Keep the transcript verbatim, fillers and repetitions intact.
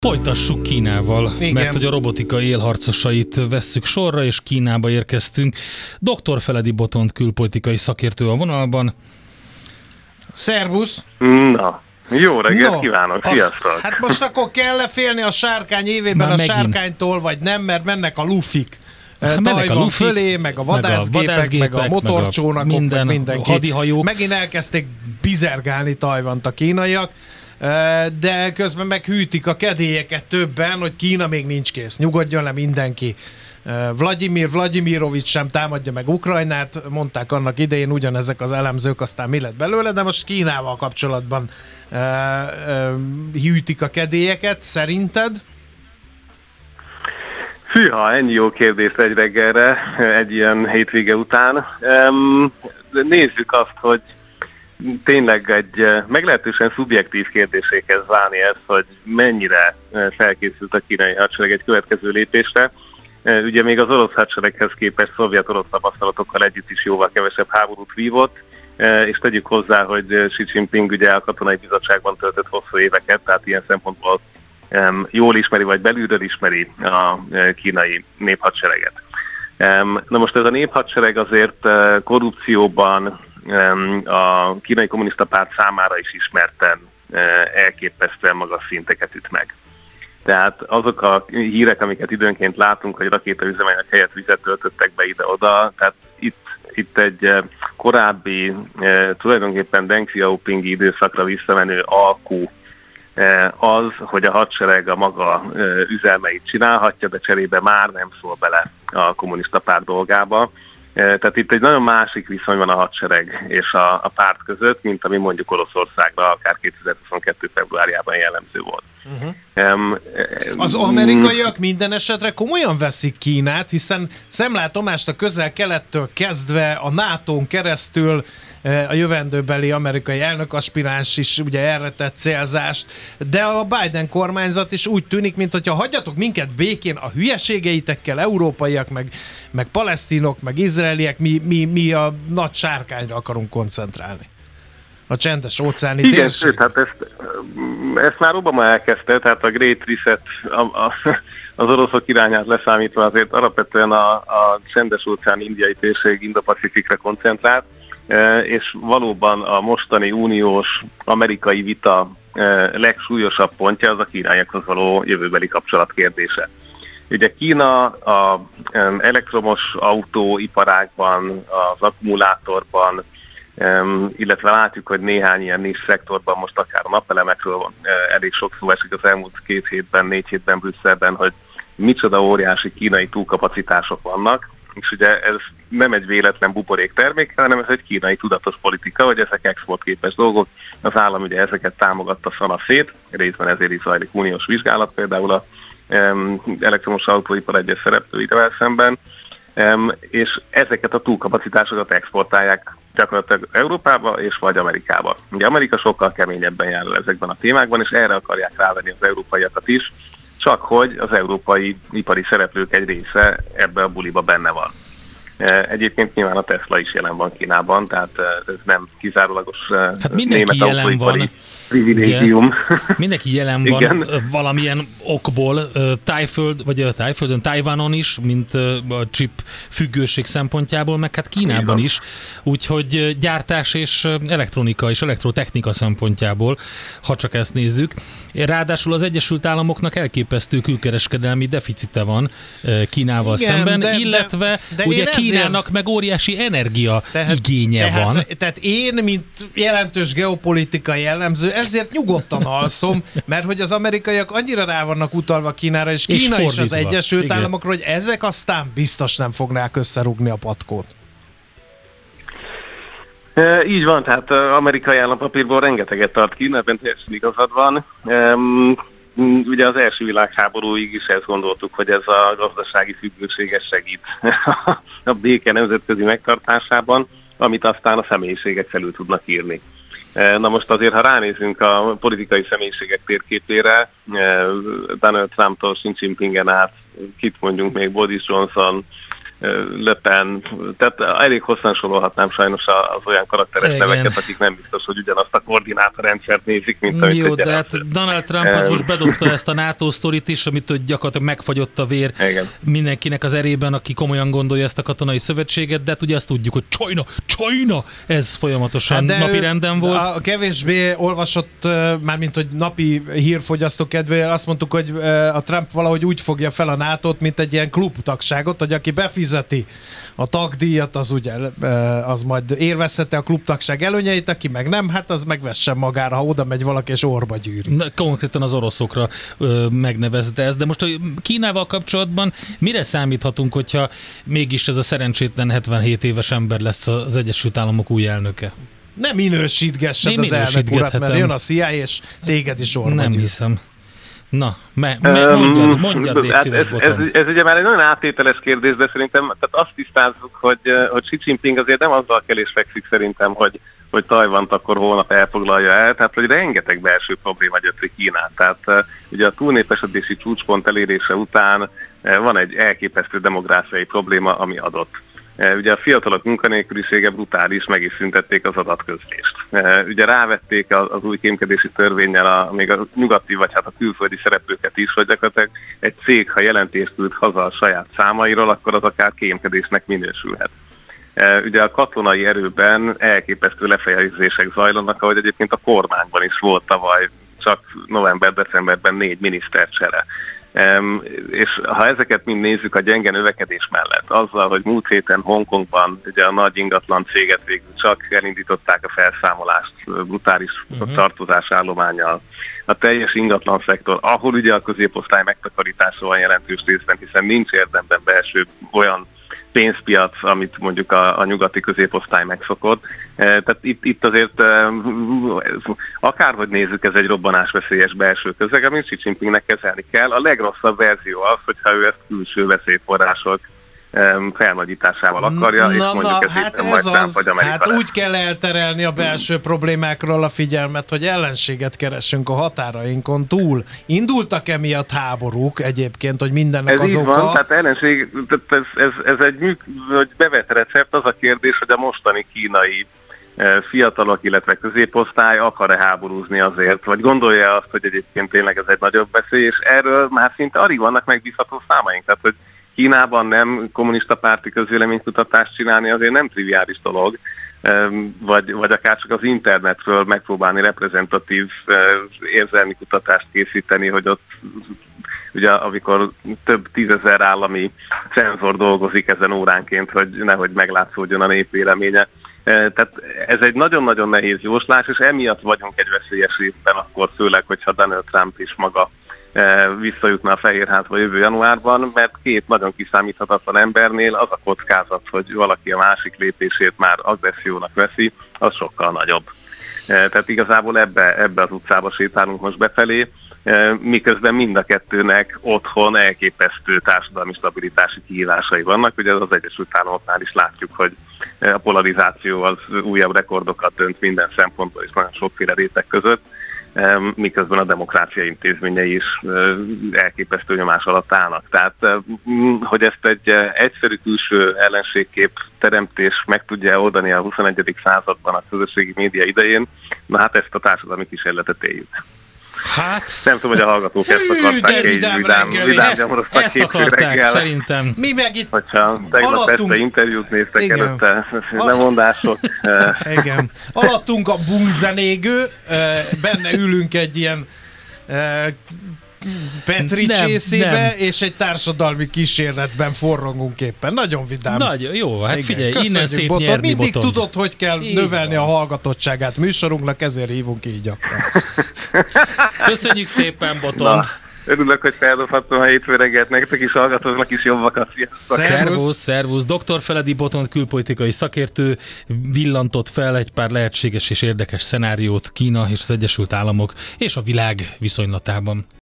Folytassuk Kínával, Igen. mert hogy a robotika élharcosait vesszük sorra, és Kínába érkeztünk. doktor Feledi Botont külpolitikai szakértő a vonalban. Szervusz! Na, jó reggelt no, kívánok, a, sziasztok! Hát most akkor kell-e félni a sárkány évében Már a megint. sárkánytól, vagy nem, mert mennek a lufik. Mennek Tajvan a lufik, fölé, meg a vadászgépek, meg a, vadászgépek, meg a motorcsónakok, meg a minden, meg mindenki. hadihajók. Megint elkezdték bizergálni Tajvant a kínaiak, de közben meg hűtik a kedélyeket többen, hogy Kína még nincs kész. Nyugodjon le mindenki. Vladimir Vladimirovics sem támadja meg Ukrajnát, mondták annak idején ugyanezek az elemzők, aztán mi lett belőle, de most Kínával kapcsolatban uh, uh, hűtik a kedélyeket, szerinted? Hűha, ennyi jó kérdés egy reggelre, egy ilyen hétvége után. Um, nézzük azt, hogy tényleg egy meglehetősen szubjektív kérdésé kezd válni ez, hogy mennyire felkészült a kínai hadsereg egy következő lépésre. Ugye még az orosz hadsereghez képest szovjet-orosz tapasztalatokkal együtt is jóval kevesebb háborút vívott, és tegyük hozzá, hogy Xi Jinping ugye a katonai bizottságban töltött hosszú éveket, tehát ilyen szempontból jól ismeri, vagy belülről ismeri a kínai néphadsereget. Na most ez a néphadsereg azért korrupcióban a kínai kommunista párt számára is ismerten elképesztően magas szinteket üt meg. Tehát azok a hírek, amiket időnként látunk, hogy rakétaüzemanyag helyett vizet töltöttek be ide-oda, tehát itt, itt egy korábbi, tulajdonképpen Deng Xiaopingi időszakra visszamenő alkú az, hogy a hadsereg a maga üzelmeit csinálhatja, de cserébe már nem szól bele a kommunista párt dolgába. Tehát itt egy nagyon másik viszony van a hadsereg és a, a párt között, mint ami mondjuk Oroszországra akár kétezer-huszonkettő februárjában jellemző volt. Uh-huh. Um, Az amerikaiak minden esetre komolyan veszik Kínát, hiszen szemlátomást a közel-kelettől kezdve a nátón keresztül a jövendőbeli amerikai elnökaspiráns is ugye erre tett célzást, de a Biden kormányzat is úgy tűnik, mintha hagyjatok minket békén a hülyeségeitekkel, európaiak, meg, meg palesztinok, meg izraeliek, mi, mi, mi a nagy sárkányra akarunk koncentrálni. A csendes óceáni Igen, térség. sőt, hát ezt, ezt már Obama elkezdte, tehát a Great Reset a, a, az oroszok irányát leszámítva azért alapvetően a, a csendes óceáni indiai térség Indo-Pacifikra koncentrált, és valóban a mostani uniós amerikai vita legsúlyosabb pontja az a kínaiakhoz való jövőbeli kapcsolat kérdése. Ugye Kína az elektromos autóiparágban, az akkumulátorban, illetve látjuk, hogy néhány ilyen nis szektorban, most akár a napelemekről elég sok szó esik az elmúlt két hétben, négy hétben Brüsszelben, hogy micsoda óriási kínai túlkapacitások vannak, és ugye ez nem egy véletlen buborék termék, hanem ez egy kínai tudatos politika, hogy ezek exportképes dolgok. Az állam ugye ezeket támogatta szanaszét, részben ezért is zajlik uniós vizsgálat, például az elektromos autóipar egyes szereplőivel szemben, és ezeket a túlkapacitásokat exportálják gyakorlatilag Európába és vagy Amerikába. Ugye Amerika sokkal keményebben jár el ezekben a témákban, és erre akarják rávenni az európaiakat is, csak hogy az európai ipari szereplők egy része ebbe a buliba benne van. Egyébként nyilván a Tesla is jelen van Kínában, tehát ez nem kizárólagos hát mindenki német jelen van. privilégium. Mindenki jelen van igen. Valamilyen okból Tájföld, vagy a Tájföldön, Tajvanon is, mint a chip függőség szempontjából, meg hát Kínában is. Úgyhogy gyártás és elektronika és elektrotechnika szempontjából, ha csak ezt nézzük. Ráadásul az Egyesült Államoknak elképesztő külkereskedelmi deficite van Kínával igen, szemben, de, illetve de, de ugye Kínának ezért... meg óriási energia tehát, igénye tehát, van. Tehát én, mint jelentős geopolitikai jellemző, ezért nyugodtan alszom, mert hogy az amerikaiak annyira rá vannak utalva Kínára, és Kína és, és az Egyesült igen. Államokra, hogy ezek aztán biztos nem fognák összerúgni a patkót. E, így van, tehát az amerikai állampapírból rengeteget tart Kína, ebben teljesen igazad van. E, ugye az első világháborúig is ezt gondoltuk, hogy ez a gazdasági függőséges segít a béke nemzetközi megtartásában, amit aztán a személyiségek felül tudnak írni. Na most azért, ha ránézünk a politikai személyiségek térképére, Donald Trumptól Xi Jinpingen át, kit mondjunk még, Boris Johnson, Le Pen, tehát elég hosszan sorolhatnám sajnos az olyan karakteres Igen. neveket, akik nem biztos, hogy ugyanazt a koordinátorrendszert nézik, mint amit Jó, egy de hát Donald Trump az most bedobta ezt a NATO sztorit is, amit gyakorlatilag megfagyott a vér Igen. mindenkinek az erében, aki komolyan gondolja ezt a katonai szövetséget, de hát ugye azt tudjuk, hogy China, China, ez folyamatosan hát napi renden volt. A kevésbé olvasott, mármint hogy napi hírfogyasztó kedvéért azt mondtuk, hogy a Trump valahogy úgy fogja fel a nátót, mint egy ilyen klubtagságot, hogy aki befizeti a tagdíjat, az ugye az majd élvezheti a klubtagság előnyeit, aki meg nem, hát az megvessen magára, ha oda megy valaki és orba gyűri. Na, konkrétan az oroszokra ö, megnevezte ezt, de most a Kínával kapcsolatban mire számíthatunk, hogyha mégis ez a szerencsétlen hetvenhét éves ember lesz az Egyesült Államok új elnöke? Nem minősítgessed az elnök urat, mert jön a C I A és téged is orba Nem gyűr. hiszem. Na, me, me, mondjad, mondjad, légy hát szíves, ez, Botond. ez, ez ugye már egy nagyon áttételes kérdés, de szerintem tehát azt tisztázzuk, hogy, hogy Xi Jinping azért nem azzal kell és fekszik szerintem, hogy, hogy Tajvant akkor holnap elfoglalja el, tehát hogy rengeteg belső probléma gyötri Kínát. Tehát ugye a túlnépesedési csúcspont elérése után van egy elképesztő demográfiai probléma, ami adott. Ugye a fiatalok munkanélkülisége brutális, meg is szüntették az adatközlést. Ugye rávették az új kémkedési törvénnyel a, még a nyugati, vagy hát a külföldi szereplőket is, hogy gyakorlatilag egy cég, ha jelentést küld haza a saját számairól, akkor az akár kémkedésnek minősülhet. Ugye a katonai erőben elképesztő lefejezések zajlanak, ahogy egyébként a kormányban is volt tavaly, csak november-decemberben négy minisztercsere. Um, és ha ezeket mind nézzük a gyenge növekedés mellett, azzal, hogy múlt héten Hongkongban ugye a nagy ingatlan céget végül csak elindították a felszámolást brutális uh-huh. tartozásállománnyal, a teljes ingatlan szektor, ahol ugye a középosztály megtakarítása van jelentős részben, hiszen nincs érdemben belső olyan pénzpiac, amit mondjuk a, a nyugati középosztály megszokott. E, tehát itt, itt azért e, akárhogy nézzük, ez egy robbanásveszélyes belső közeg, amit Xi Jinpingnek kezelni kell. A legrosszabb verzió az, hogyha ő ezt külső veszélyforrások e, felnagyításával akarja, na, és mondjuk na, ez hát éppen majd Trump az, vagy Amerika hát lesz. úgy kell elterelni a belső problémákról a figyelmet, hogy ellenséget keressünk a határainkon túl. Indultak emiatt háborúk egyébként, hogy mindennek ez az így oka. van, tehát ellenség, tehát ez, ez, ez egy műk, vagy bevett recept, az a kérdés, hogy a mostani kínai fiatalok, illetve középosztály akar-e háborúzni azért, vagy gondolja azt, hogy egyébként tényleg ez egy nagyobb veszély, és erről már szinte alig vannak megbízható számaink, tehát hogy Kínában nem kommunista párti közvéleménykutatást csinálni azért nem triviális dolog, vagy, vagy akár csak az internetről megpróbálni reprezentatív érzelmi kutatást készíteni, hogy ott ugye amikor több tízezer állami cenzor dolgozik ezen óránként, hogy nehogy meglátszódjon a népvéleménye. Tehát ez egy nagyon-nagyon nehéz jóslás, és emiatt vagyunk egy veszélyes évben akkor, főleg, hogyha Donald Trump is maga visszajutna a Fehérházba jövő januárban, mert két nagyon kiszámíthatatlan embernél az a kockázat, hogy valaki a másik lépését már agressziónak veszi, az sokkal nagyobb. Tehát igazából ebbe, ebbe az utcába sétálunk most befelé, miközben mind a kettőnek otthon elképesztő társadalmi stabilitási kihívásai vannak. Ugye az Egyesült Államoknál is látjuk, hogy a polarizáció az újabb rekordokat dönt minden szempontból, és nagyon sokféle réteg között, miközben a demokrácia intézményei is elképesztő nyomás alatt állnak. Tehát, hogy ezt egy egyszerű külső ellenségkép teremtés meg tudja oldani a huszonegyedik században a közösségi média idején, na hát ezt a társadalmi kísérletet éljük. Hát... Nem tudom, hogy a hallgatók ezt akarták, így vidám, vidám, vidám gyomoroztak ezt akarták, szerintem. Mi meg itt hogyha tegnap alattunk... este interjút néztek igen. előtte, lemondások. Igen. Alattunk a búzenégő, benne ülünk egy ilyen Petri nem, csészébe, nem. és egy társadalmi kísérletben forrongunk éppen. Nagyon vidám. Nagyon jó, hát igen. figyelj, Köszönjük, innen szép Botond. nyerni, Mindig Botond. tudod, hogy kell így növelni van. a hallgatottságát műsorunknak, ezért hívunk így gyakran. Köszönjük szépen, Botond. Na, örülök, hogy feldobhattam a hétfő reggelt, nektek is hallgatóznak is jobbakat. Szervusz, szervusz. doktor Feledi Botond külpolitikai szakértő villantott fel egy pár lehetséges és érdekes szenáriót Kína és az Egyesült Államok és a világ viszonylatában.